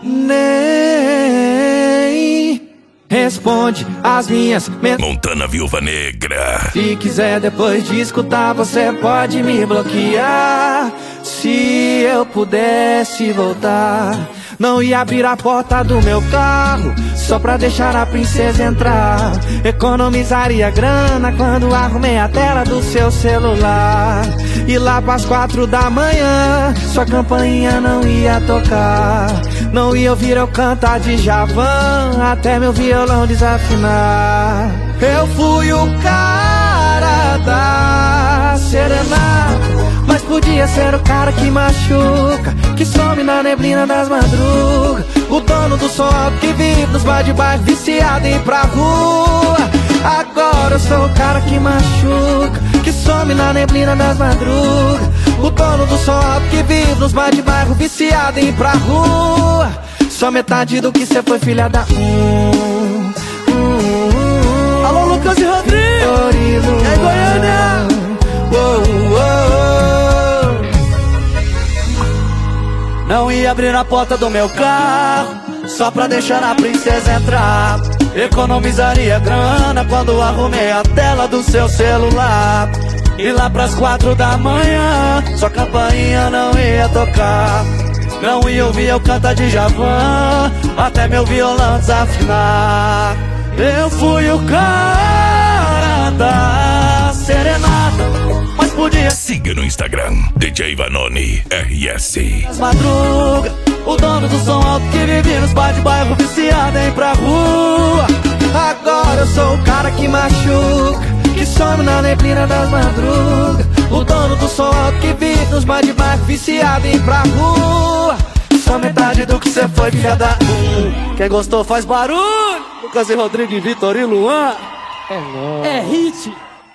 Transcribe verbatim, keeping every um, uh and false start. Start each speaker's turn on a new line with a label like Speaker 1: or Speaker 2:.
Speaker 1: Nem responde as minhas mensagens.
Speaker 2: Montana Viúva Negra.
Speaker 1: Se quiser depois de escutar, você pode me bloquear. Se eu pudesse voltar, não ia abrir a porta do meu carro só pra deixar a princesa entrar. Economizaria grana quando arrumei a tela do seu celular. E lá pras quatro da manhã sua campainha não ia tocar. Não ia ouvir eu cantar de Djavan até meu violão desafinar. Eu fui o cara da serenata, mas podia ser o cara que machuca, que some na neblina das madrugas. O dono do som alto que vive nos bar de bairro, viciado em ir pra rua. Agora eu sou o cara que machuca, que some na neblina das madrugas. O dono do som alto que vive nos bar de bairro, viciado em ir pra rua. Só metade do que cê foi, filha da um.
Speaker 3: Alô, Lucas e Rodrigo, é Goiânia.
Speaker 1: Uou, uou.
Speaker 3: Não ia abrir a porta do meu carro só pra deixar a princesa entrar. Economizaria grana quando arrumei a tela do seu celular. E lá pras quatro da manhã sua campainha não ia tocar. Não ia ouvir eu cantar de Djavan até meu violão desafinar. Eu fui o cara da serenata, mas podia...
Speaker 2: Siga no Instagram, D J Vanoni R S.
Speaker 3: Madruga, o dono do som alto que vive nos bar de bairro, viciado em ir pra rua.
Speaker 1: Agora eu sou o cara que machuca, que some na neblina das madrugas. O dono do som alto que vive nos bar de bairro, viciado em ir pra rua.
Speaker 3: Só metade do que cê foi, filha da um. Quem gostou faz barulho. Lucas e Rodrigo, Vitor e Luan.
Speaker 1: É nóis.
Speaker 3: É hit.